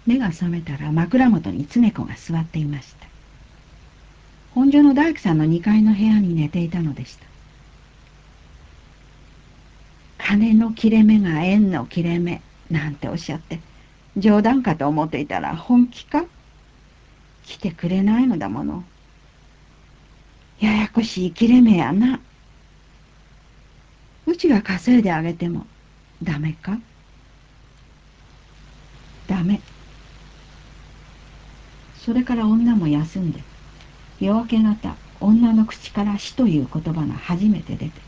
目が覚めたら枕元に常子が座っていました。本所の大工さんの2階の部屋に寝ていたのでした。金の切れ目が縁の切れ目なんておっしゃって、冗談かと思っていたら本気か？来てくれないのだもの。ややこしい切れ目やな。うちが稼いであげてもダメか？ダメ。それから女も休んで、夜明け方、女の口から死という言葉が初めて出て、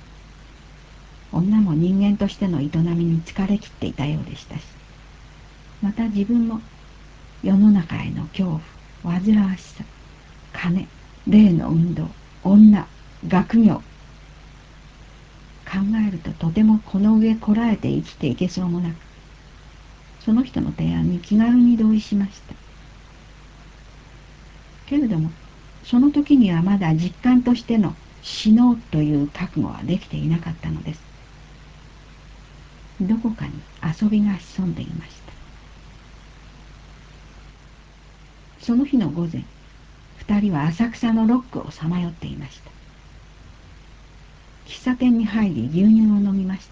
女も人間としての営みに疲れ切っていたようでしたし、また自分も世の中への恐怖、煩わしさ、金、霊の運動、女、学業、考えるととてもこの上こらえて生きていけそうもなく、その人の提案に気軽に同意しました。けれども、その時にはまだ実感としての死のうという覚悟はできていなかったのです。どこかに遊びが潜んでいました。その日の午前、二人は浅草のロックをさまよっていました。喫茶店に入り牛乳を飲みました。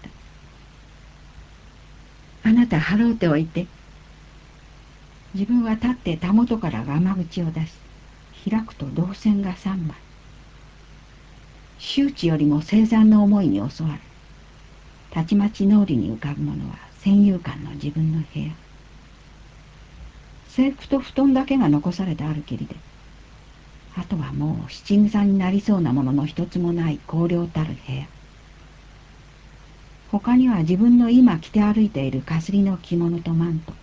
あなた払うておいて。自分は立ってたもとからがま口を出し、開くと銅線が3枚。周知よりも凄惨な思いに襲われ、たちまち脳裏に浮かぶものは先入観の自分の部屋。制服と布団だけが残されたあるきりで、あとはもう七草になりそうなものの一つもない荒涼たる部屋。他には自分の今着て歩いているかすりの着物とマント。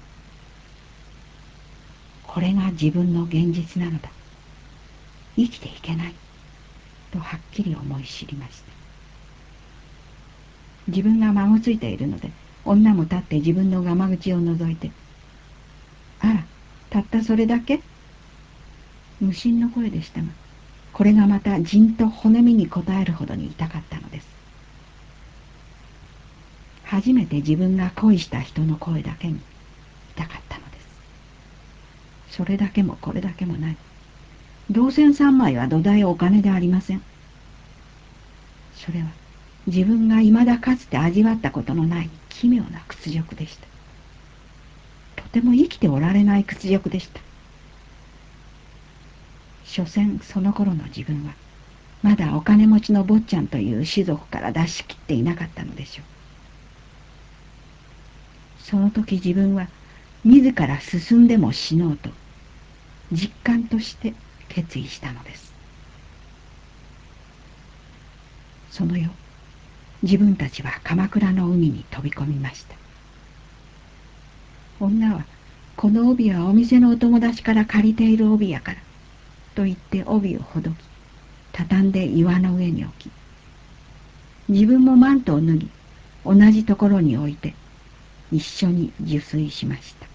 これが自分の現実なのだ。生きていけないとはっきり思い知りました。自分がまごついているので、女も立って自分のがま口を覗いて、あら、たったそれだけ？無心の声でしたが、これがまたじんと骨身に応えるほどに痛かったのです。初めて自分が恋した人の声だけに痛かったのです。それだけもこれだけもない。銅線3枚は土台お金でありません。それは自分が未だかつて味わったことのない奇妙な屈辱でした。とても生きておられない屈辱でした。所詮その頃の自分はまだお金持ちの坊ちゃんという種族から出し切っていなかったのでしょう。その時自分は自ら進んでも死のうと実感として決意したのです。その夜、自分たちは鎌倉の海に飛び込みました。女はこの帯はお店のお友達から借りている帯やからと言って帯をほどき、畳んで岩の上に置き、自分もマントを脱ぎ同じところに置いて一緒に受水しました。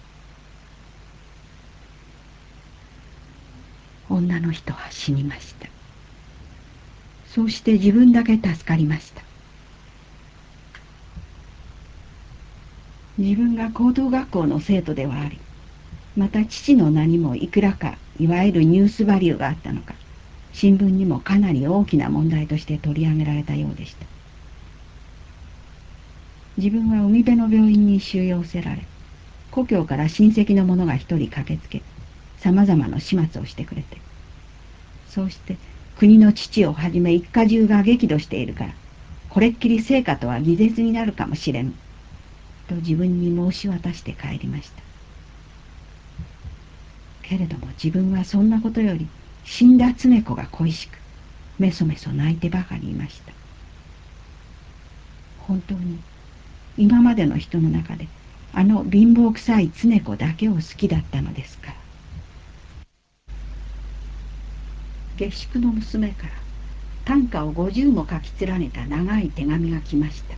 女の人は死にました。そうして自分だけ助かりました。自分が高等学校の生徒ではあり、また父の名にもいくらかいわゆるニュースバリューがあったのか、新聞にもかなり大きな問題として取り上げられたようでした。自分は海辺の病院に収容せられ、故郷から親戚の者が一人駆けつけ、さまざまな始末をしてくれて、そうして国の父をはじめ一家中が激怒しているから、これっきり成果とは偽絶になるかもしれぬ、と自分に申し渡して帰りました。けれども自分はそんなことより死んだ常子が恋しく、めそめそ泣いてばかりいました。本当に今までの人の中であの貧乏くさい常子だけを好きだったのですから。下宿の娘から短歌を50も書き連ねた長い手紙が来ました。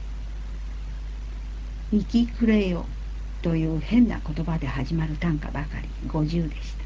生きくれよという変な言葉で始まる短歌ばかり50でした。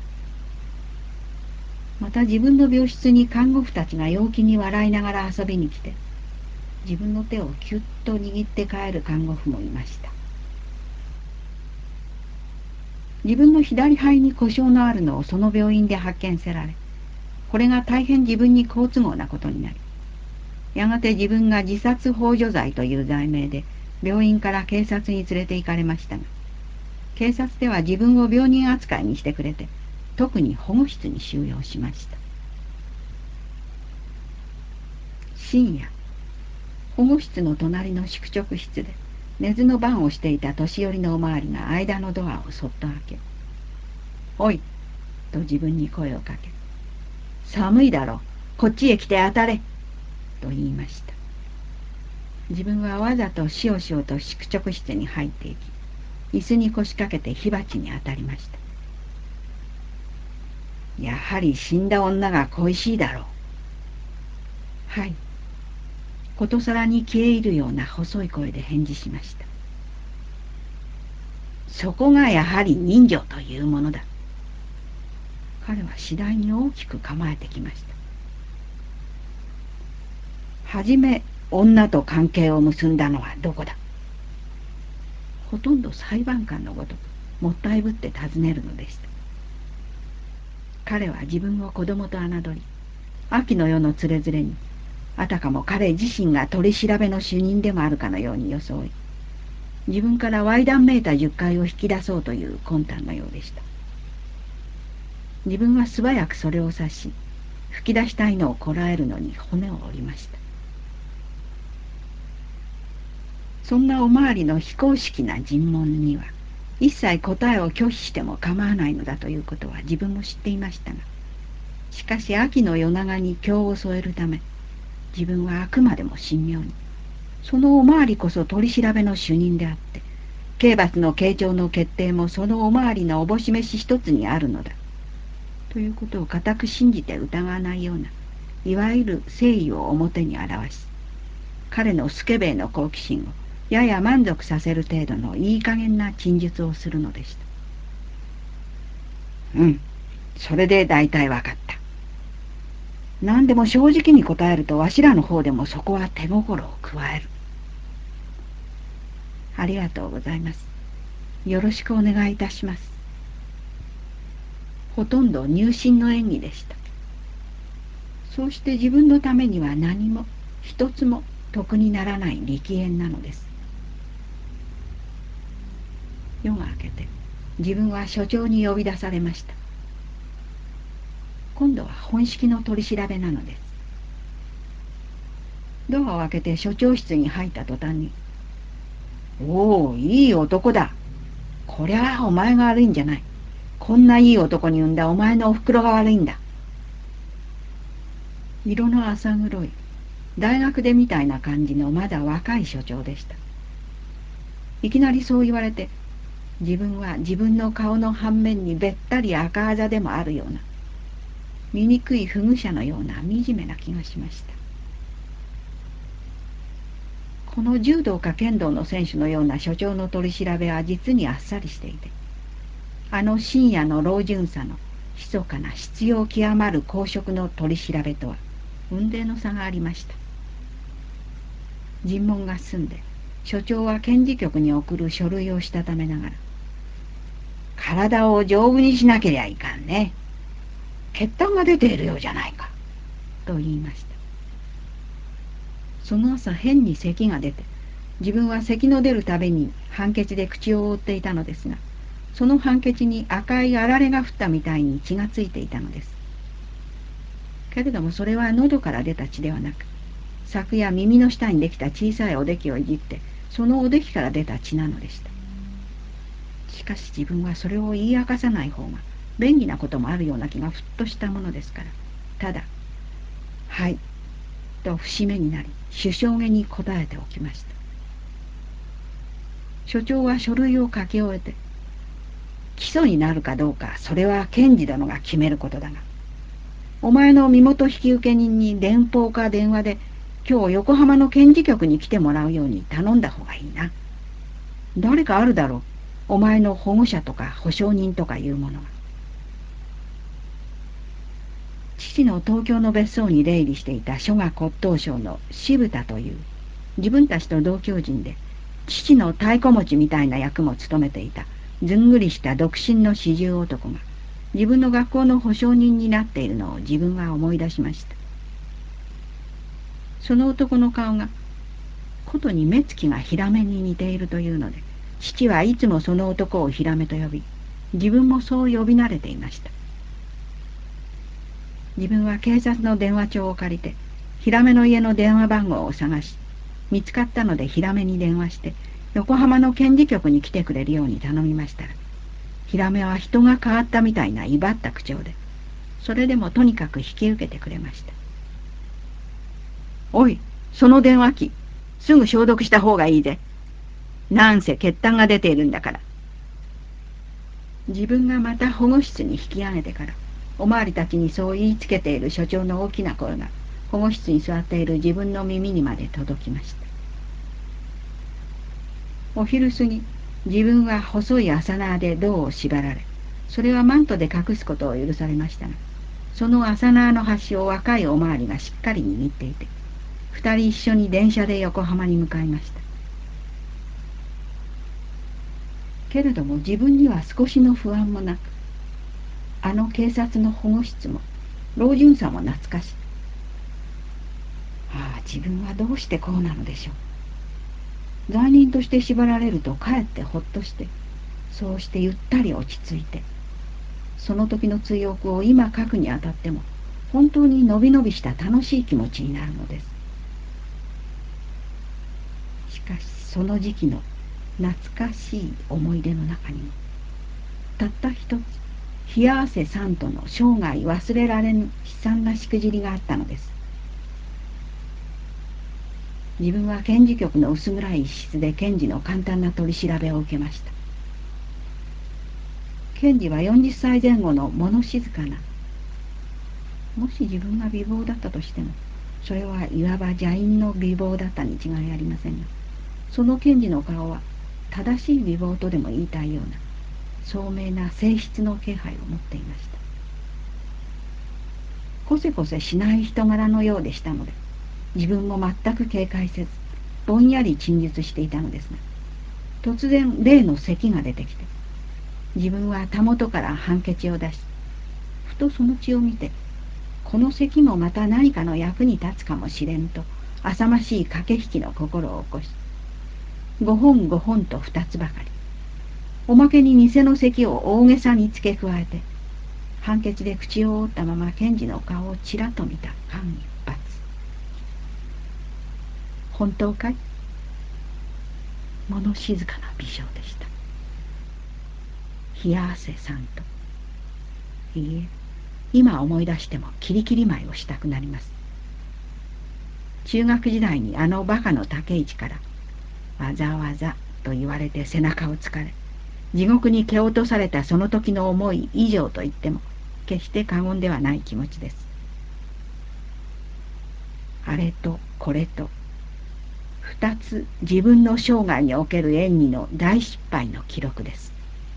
また自分の病室に看護婦たちが陽気に笑いながら遊びに来て、自分の手をキュッと握って帰る看護婦もいました。 自分の左肺に故障のあるのをその病院で発見せられ、これが大変自分に好都合なことになり、やがて自分が自殺幇助罪という罪名で病院から警察に連れて行かれましたが、警察では自分を病人扱いにしてくれて、特に保護室に収容しました。深夜、保護室の隣の宿直室で寝ずの番をしていた年寄りのおまわりが間のドアをそっと開け、おいと自分に声をかけ、寒いだろう、こっちへ来て当たれと言いました。自分はわざとしおしおと宿直室に入っていき、椅子に腰掛けて火鉢に当たりました。やはり死んだ女が恋しいだろう。はい。ことさらに消え入るような細い声で返事しました。そこがやはり人情というものだ。彼は次第に大きく構えてきました。はじめ女と関係を結んだのはどこだ。ほとんど裁判官のごとくもったいぶって尋ねるのでした。彼は自分を子供と侮り、秋の夜のつれづれにあたかも彼自身が取り調べの主任でもあるかのように装い、自分から歪談めいた10回を引き出そうという魂胆のようでした。自分は素早くそれを察し、吹き出したいのをこらえるのに骨を折りました。そんなおまわりの非公式な尋問には一切答えを拒否しても構わないのだということは自分も知っていましたが、しかし秋の夜長に興を添えるため、自分はあくまでも神妙に、そのおまわりこそ取り調べの主任であって、刑罰の軽重の決定もそのおまわりのおぼし飯一つにあるのだということを固く信じて疑わないような、いわゆる誠意を表に表し、彼のスケベの好奇心をやや満足させる程度のいい加減な陳述をするのでした。うん、それで大体わかった。何でも正直に答えるとわしらの方でもそこは手心を加える。ありがとうございます。よろしくお願いいたします。ほとんど入信の演技でした。そうして自分のためには何も一つも得にならない力演なのです。夜が明けて自分は所長に呼び出されました。今度は本式の取り調べなのです。ドアを開けて所長室に入った途端に、おお、いい男だ。こりゃあお前が悪いんじゃない。こんないい男に産んだお前のおふくろが悪いんだ。色の浅黒い、大学でみたいな感じのまだ若い所長でした。いきなりそう言われて、自分は自分の顔の半面にべったり赤あざでもあるような、醜い不具者のような惨めな気がしました。この柔道か剣道の選手のような所長の取り調べは実にあっさりしていて、あの深夜の老巡査の密かな執拗極まる公職の取り調べとは雲泥の差がありました。尋問が済んで所長は検事局に送る書類をしたためながら、体を丈夫にしなけりゃいかんね。血痰が出ているようじゃないかと言いました。その朝変に咳が出て、自分は咳の出るたびにハンケチで口を覆っていたのですが、そのハンケチに赤いあられが降ったみたいに血がついていたのです。けれどもそれは喉から出た血ではなく、昨夜耳の下にできた小さいおできをいじって、そのおできから出た血なのでした。しかし自分はそれを言い明かさない方が便利なこともあるような気がふっとしたものですから、ただ「はい」と節目になり首相げに答えておきました。所長は書類を書き終えて、起訴になるかどうかそれは検事殿が決めることだが、お前の身元引受人に電報か電話で今日横浜の検事局に来てもらうように頼んだ方がいいな。誰かあるだろう、お前の保護者とか保証人とかいうものが。父の東京の別荘に出入りしていた書画骨董商の渋田という自分たちと同居人で父の太鼓持ちみたいな役も務めていたずんぐりした独身の四十男が自分の学校の保証人になっているのを自分は思い出しました。その男の顔がことに目つきがヒラメに似ているというので、父はいつもその男をヒラメと呼び、自分もそう呼び慣れていました。自分は警察の電話帳を借りて、ヒラメの家の電話番号を探し、見つかったのでヒラメに電話して、横浜の検事局に来てくれるように頼みましたら、ヒラメは人が変わったみたいな威張った口調で、それでもとにかく引き受けてくれました。おい、その電話機、すぐ消毒した方がいいぜ。なんせ血痰が出ているんだから。自分がまた保護室に引き上げてから、おまわりたちにそう言いつけている所長の大きな声が、保護室に座っている自分の耳にまで届きました。お昼過ぎ、自分は細い麻縄で胴を縛られ、それはマントで隠すことを許されましたが、その麻縄の端を若いおまわりがしっかり握っていて、二人一緒に電車で横浜に向かいました。けれども自分には少しの不安もなく、あの警察の保護室も老人さも懐かしい。ああ、自分はどうしてこうなのでしょう。罪人として縛られるとかえってほっとして、そうしてゆったり落ち着いて、その時の追憶を今書くにあたっても、本当にのびのびした楽しい気持ちになるのです。しかしその時期の懐かしい思い出の中にも、たった一つ、冷や汗さんとの生涯忘れられぬ悲惨なしくじりがあったのです。自分は検事局の薄暗い一室で検事の簡単な取り調べを受けました。検事は40歳前後の物静かな、もし自分が美貌だったとしても、それはいわば邪因の美貌だったに違いありませんが、その検事の顔は正しい美貌とでも言いたいような聡明な性質の気配を持っていました。こせこせしない人柄のようでしたので、自分も全く警戒せず、ぼんやり陳述していたのですが、突然例の咳が出てきて、自分はたもとからハンケチを出し、ふとその血を見て、この咳もまた何かの役に立つかもしれんと、浅ましい駆け引きの心を起こし、5本5本と2つばかり、おまけに偽の咳を大げさに付け加えて、ハンケチで口を覆ったまま検事の顔をちらっと見た間一髪。本当かい？物静かな美少でした。冷や汗さんと。いいえ、今思い出してもキリキリ舞をしたくなります。中学時代にあのバカの竹市からわざわざと言われて背中をつかれ、地獄に蹴落とされたその時の思い以上と言っても決して過言ではない気持ちです。あれとこれと二つ自分の生涯における演技の大失敗の記録です。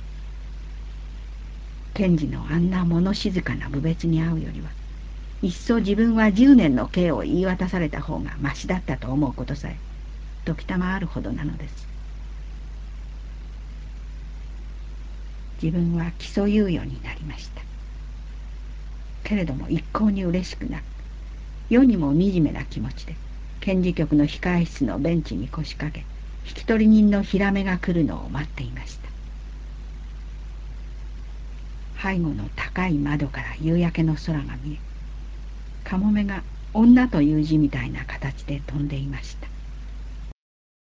検事のあんな物静かな侮蔑に遭うよりは、いっそ自分は10年の刑を言い渡された方がましだったと思うことさえ時たまあるほどなのです。自分は起訴猶予になりました。けれども一向に嬉しくなく、世にも惨めな気持ちで検事局の控え室のベンチに腰掛け、引き取り人のヒラメが来るのを待っていました。背後の高い窓から夕焼けの空が見え、カモメが女という字みたいな形で飛んでいました。